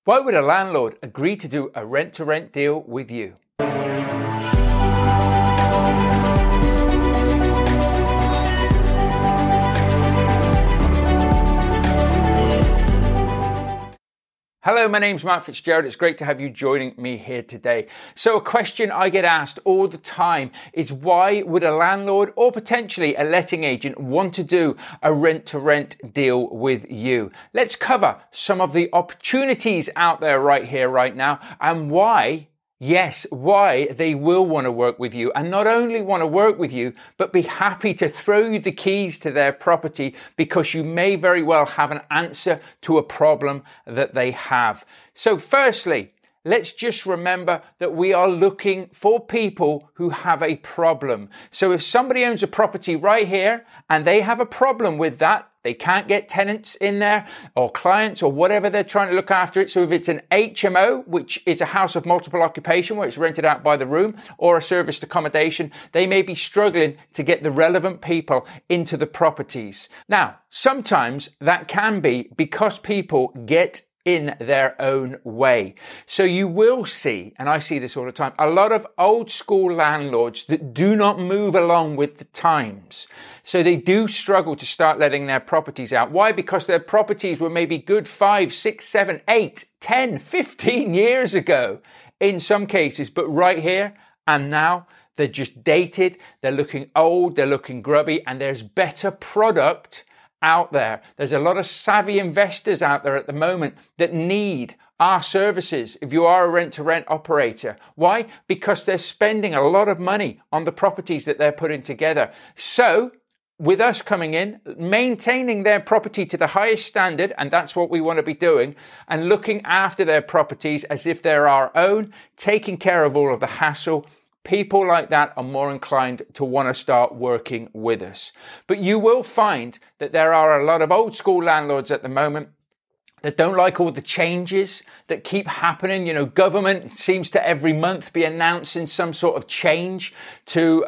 Why would a landlord agree to do a rent-to-rent deal with you? Hello, my name's Matt Fitzgerald. It's great to have you joining me here today. So a question I get asked all the time is why would a landlord or potentially a letting agent want to do a rent-to-rent deal with you? Let's cover some of the opportunities out there right here, right now, and why they will want to work with you, and not only want to work with you, but be happy to throw you the keys to their property because you may very well have an answer to a problem that they have. So firstly, let's just remember that we are looking for people who have a problem. So if somebody owns a property right here and they have a problem with that, they can't get tenants in there or clients or whatever they're trying to look after it. So if it's an HMO, which is a house of multiple occupation where it's rented out by the room, or a serviced accommodation, they may be struggling to get the relevant people into the properties. Now, sometimes that can be because people get in their own way. So you will see, and I see this all the time, a lot of old school landlords that do not move along with the times. So they do struggle to start letting their properties out. Why? Because their properties were maybe good 5, 6, 7, 8, 10, 15 years ago in some cases, but right here and now they're just dated, they're looking old, they're looking grubby, and there's better product out there. There's a lot of savvy investors out there at the moment that need our services if you are a rent-to-rent operator. Why? Because they're spending a lot of money on the properties that they're putting together. So with us coming in, maintaining their property to the highest standard, and that's what we want to be doing, and looking after their properties as if they're our own, taking care of all of the hassle, people like that are more inclined to want to start working with us. But you will find that there are a lot of old school landlords at the moment that don't like all the changes that keep happening. You know, government seems to every month be announcing some sort of change to,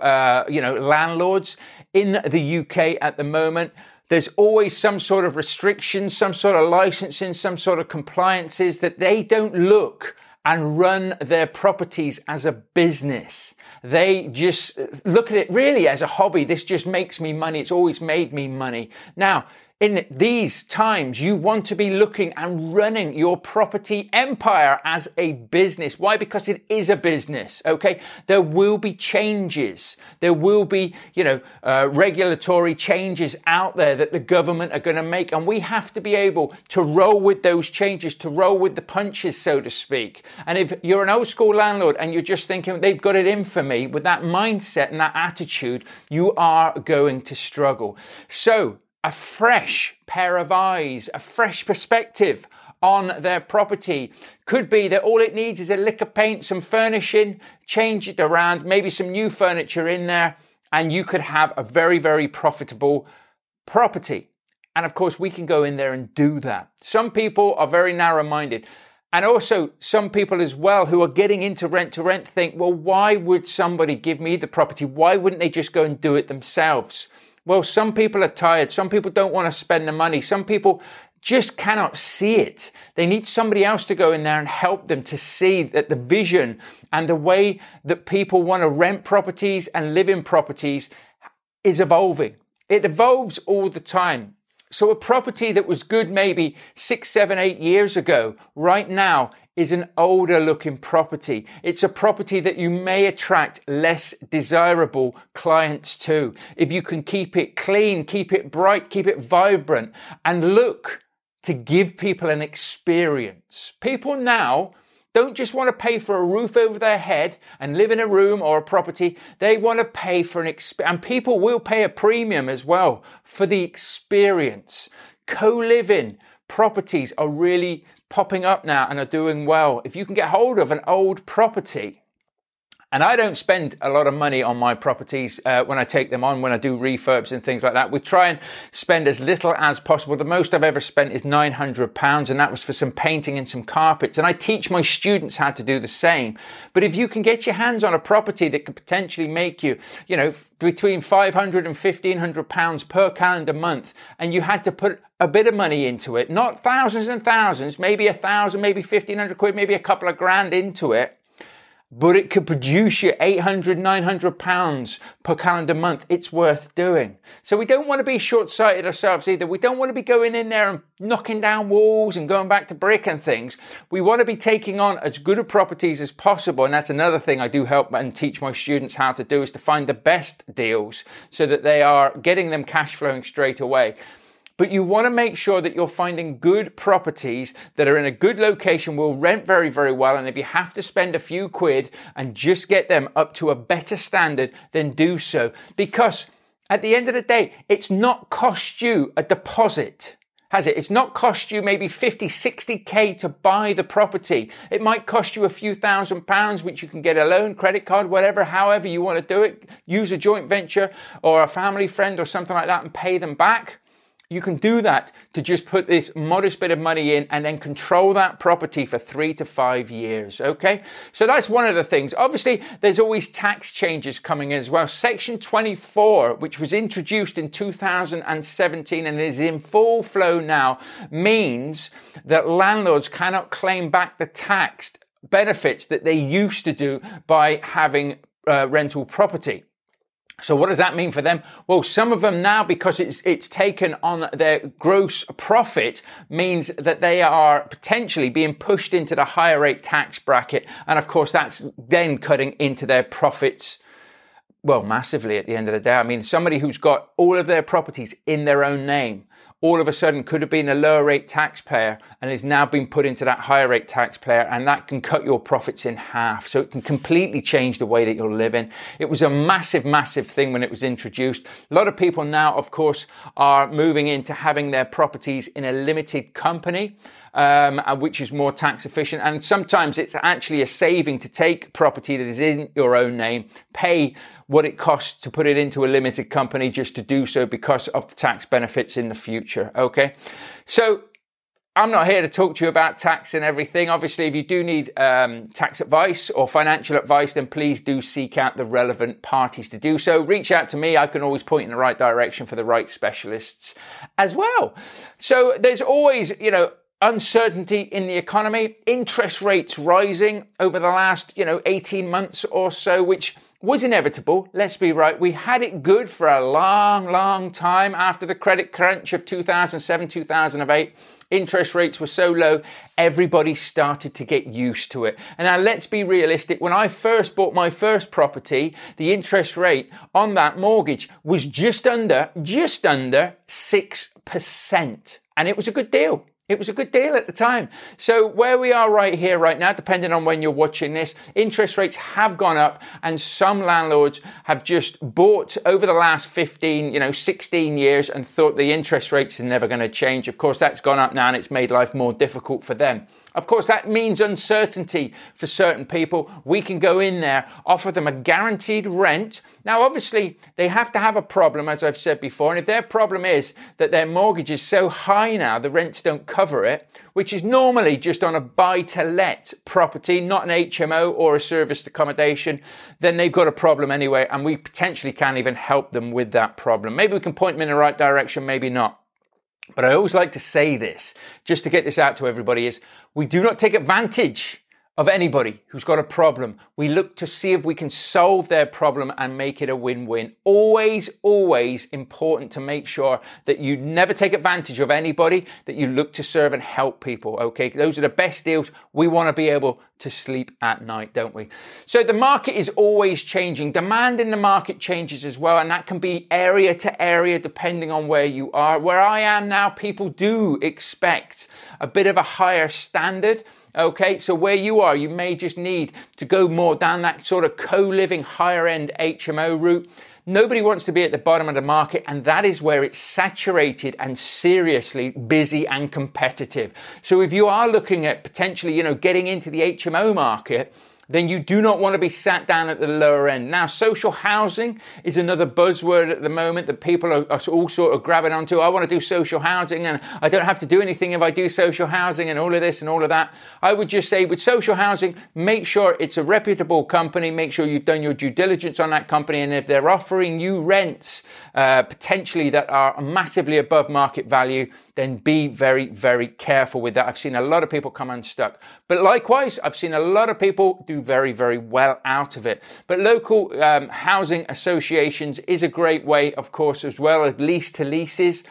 landlords in the UK at the moment. There's always some sort of restrictions, some sort of licensing, some sort of compliances that they don't look and run their properties as a business. They just look at it really as a hobby. This just makes me money. It's always made me money. Now, in these times, you want to be looking and running your property empire as a business. Why? Because it is a business, okay? There will be changes. There will be, regulatory changes out there that the government are going to make. And we have to be able to roll with those changes, to roll with the punches, so to speak. And if you're an old school landlord and you're just thinking they've got it in for me, with that mindset and that attitude, you are going to struggle. So, a fresh pair of eyes, a fresh perspective on their property. Could be that all it needs is a lick of paint, some furnishing, change it around, maybe some new furniture in there, and you could have a very, very profitable property. And of course, we can go in there and do that. Some people are very narrow-minded. And also some people as well who are getting into rent-to-rent think, well, why would somebody give me the property? Why wouldn't they just go and do it themselves? Well, some people are tired. Some people don't want to spend the money. Some people just cannot see it. They need somebody else to go in there and help them to see that the vision and the way that people want to rent properties and live in properties is evolving. It evolves all the time. So a property that was good maybe 6, 7, 8 years ago, right now is an older looking property. It's a property that you may attract less desirable clients to. If you can keep it clean, keep it bright, keep it vibrant, and look to give people an experience. People now don't just want to pay for a roof over their head and live in a room or a property. They want to pay for an experience. And people will pay a premium as well for the experience. Co-living properties are really popping up now and are doing well. If you can get hold of an old property, and I don't spend a lot of money on my properties when I take them on, when I do refurbs and things like that. We try and spend as little as possible. The most I've ever spent is £900, and that was for some painting and some carpets. And I teach my students how to do the same. But if you can get your hands on a property that could potentially make you, between £500 and £1,500 per calendar month, and you had to put a bit of money into it, not thousands and thousands, maybe 1,000, maybe 1,500 quid, maybe a couple of grand into it, but it could produce you 800, 900 pounds per calendar month, it's worth doing. So we don't want to be short-sighted ourselves either. We don't want to be going in there and knocking down walls and going back to brick and things. We want to be taking on as good a properties as possible. And that's another thing I do help and teach my students how to do, is to find the best deals so that they are getting them cash flowing straight away. But you want to make sure that you're finding good properties that are in a good location, will rent very, very well. And if you have to spend a few quid and just get them up to a better standard, then do so. Because at the end of the day, it's not cost you a deposit, has it? It's not cost you maybe 50, 60K to buy the property. It might cost you a few £1,000s, which you can get a loan, credit card, whatever, however you want to do it. Use a joint venture or a family friend or something like that and pay them back. You can do that to just put this modest bit of money in and then control that property for 3 to 5 years, okay? So that's one of the things. Obviously, there's always tax changes coming in as well. Section 24, which was introduced in 2017 and is in full flow now, means that landlords cannot claim back the tax benefits that they used to do by having rental property. So what does that mean for them? Well, some of them now, because it's taken on their gross profit, means that they are potentially being pushed into the higher rate tax bracket. And of course, that's then cutting into their profits, well, massively at the end of the day. I mean, somebody who's got all of their properties in their own name, all of a sudden could have been a lower rate taxpayer and is now being put into that higher rate taxpayer, and that can cut your profits in half. So it can completely change the way that you're living. It was a massive, massive thing when it was introduced. A lot of people now, of course, are moving into having their properties in a limited company, which is more tax efficient. And sometimes it's actually a saving to take property that is in your own name, pay what it costs to put it into a limited company just to do so because of the tax benefits in the future. Okay. So I'm not here to talk to you about tax and everything. Obviously, if you do need tax advice or financial advice, then please do seek out the relevant parties to do so. Reach out to me. I can always point in the right direction for the right specialists as well. So there's always, uncertainty in the economy, interest rates rising over the last, 18 months or so, which was inevitable. Let's be right. We had it good for a long, long time after the credit crunch of 2007, 2008. Interest rates were so low, everybody started to get used to it. And now let's be realistic. When I first bought my first property, the interest rate on that mortgage was just under 6%. And it was a good deal. It was a good deal at the time. So where we are right here, right now, depending on when you're watching this, interest rates have gone up, and some landlords have just bought over the last 16 years and thought the interest rates are never going to change. Of course, that's gone up now and it's made life more difficult for them. Of course, that means uncertainty for certain people. We can go in there, offer them a guaranteed rent. Now, obviously, they have to have a problem, as I've said before. And if their problem is that their mortgage is so high now, the rents don't cover it, which is normally just on a buy-to-let property, not an HMO or a serviced accommodation, then they've got a problem anyway. And we potentially can't even help them with that problem. Maybe we can point them in the right direction, maybe not. But I always like to say this, just to get this out to everybody, is we do not take advantage of anybody who's got a problem. We look to see if we can solve their problem and make it a win-win. Always, always important to make sure that you never take advantage of anybody, that you look to serve and help people, okay? Those are the best deals. We want to be able to sleep at night, don't we? So the market is always changing. Demand in the market changes as well, and that can be area to area depending on where you are. Where I am now, people do expect a bit of a higher standard. Okay, so where you are, you may just need to go more down that sort of co-living higher end HMO route. Nobody wants to be at the bottom of the market, and that is where it's saturated and seriously busy and competitive. So if you are looking at potentially, getting into the HMO market, then you do not want to be sat down at the lower end. Now, social housing is another buzzword at the moment that people are all sort of grabbing onto. I want to do social housing and I don't have to do anything if I do social housing and all of this and all of that. I would just say with social housing, make sure it's a reputable company. Make sure you've done your due diligence on that company. And if they're offering you rents potentially that are massively above market value, then be very, very careful with that. I've seen a lot of people come unstuck. But likewise, I've seen a lot of people do very, very well out of it. But local housing associations is a great way, of course, as well as lease to leases.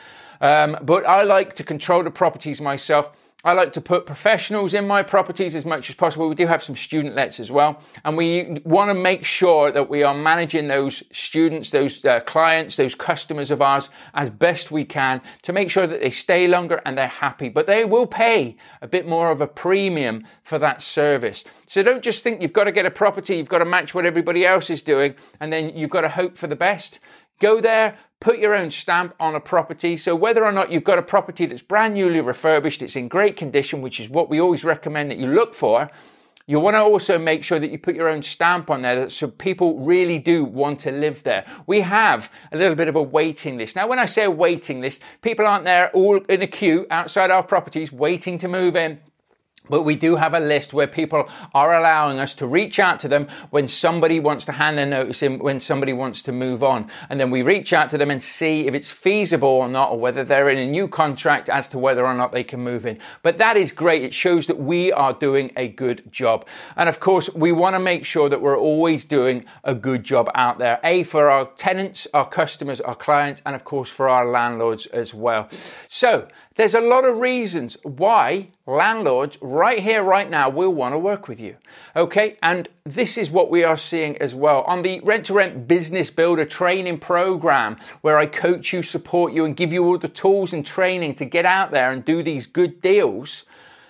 But I like to control the properties myself. I like to put professionals in my properties as much as possible. We do have some student lets as well. And we want to make sure that we are managing those students, those clients, those customers of ours as best we can to make sure that they stay longer and they're happy. But they will pay a bit more of a premium for that service. So don't just think you've got to get a property, you've got to match what everybody else is doing, and then you've got to hope for the best. Go there, put your own stamp on a property. So whether or not you've got a property that's brand newly refurbished, it's in great condition, which is what we always recommend that you look for, you want to also make sure that you put your own stamp on there so people really do want to live there. We have a little bit of a waiting list. Now, when I say a waiting list, people aren't there all in a queue outside our properties waiting to move in. But we do have a list where people are allowing us to reach out to them when somebody wants to hand their notice in, when somebody wants to move on. And then we reach out to them and see if it's feasible or not, or whether they're in a new contract as to whether or not they can move in. But that is great. It shows that we are doing a good job. And of course, we want to make sure that we're always doing a good job out there. For our tenants, our customers, our clients, and of course for our landlords as well. So there's a lot of reasons why landlords right here, right now, will want to work with you. Okay. And this is what we are seeing as well on the Rent to Rent Business Builder training program, where I coach you, support you, and give you all the tools and training to get out there and do these good deals.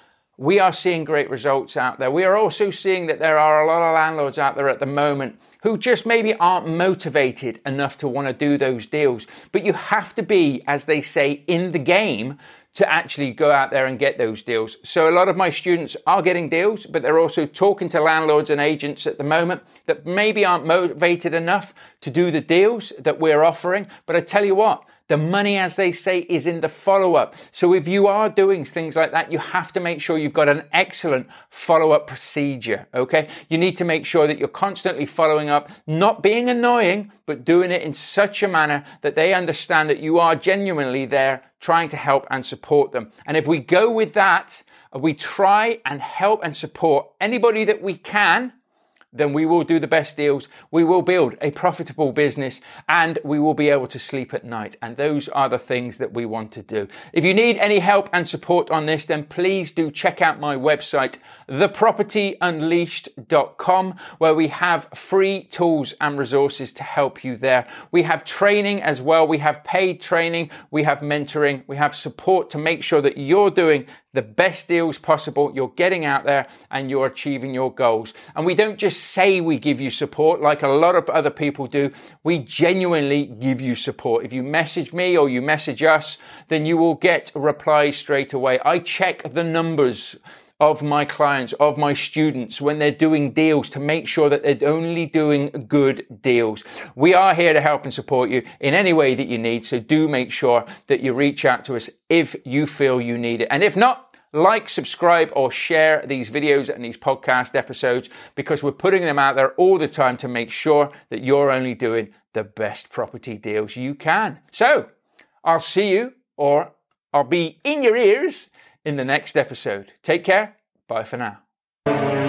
We are seeing great results out there. We are also seeing that there are a lot of landlords out there at the moment who just maybe aren't motivated enough to want to do those deals. But you have to be, as they say, in the game to actually go out there and get those deals. So a lot of my students are getting deals, but they're also talking to landlords and agents at the moment that maybe aren't motivated enough to do the deals that we're offering. But I tell you what, the money, as they say, is in the follow-up. So if you are doing things like that, you have to make sure you've got an excellent follow-up procedure, okay? You need to make sure that you're constantly following up, not being annoying, but doing it in such a manner that they understand that you are genuinely there trying to help and support them. And if we go with that, we try and help and support anybody that we can, then we will do the best deals, we will build a profitable business, and we will be able to sleep at night. And those are the things that we want to do. If you need any help and support on this, then please do check out my website, thepropertyunleashed.com, where we have free tools and resources to help you there. We have training as well. We have paid training. We have mentoring. We have support to make sure that you're doing the best deals possible, you're getting out there and you're achieving your goals. And we don't just say we give you support like a lot of other people do. We genuinely give you support. If you message me or you message us, then you will get replies straight away. I check the numbers of my clients, of my students, when they're doing deals to make sure that they're only doing good deals. We are here to help and support you in any way that you need. So do make sure that you reach out to us if you feel you need it. And if not, like, subscribe, or share these videos and these podcast episodes, because we're putting them out there all the time to make sure that you're only doing the best property deals you can. So I'll see you, or I'll be in your ears in the next episode. Take care. Bye for now.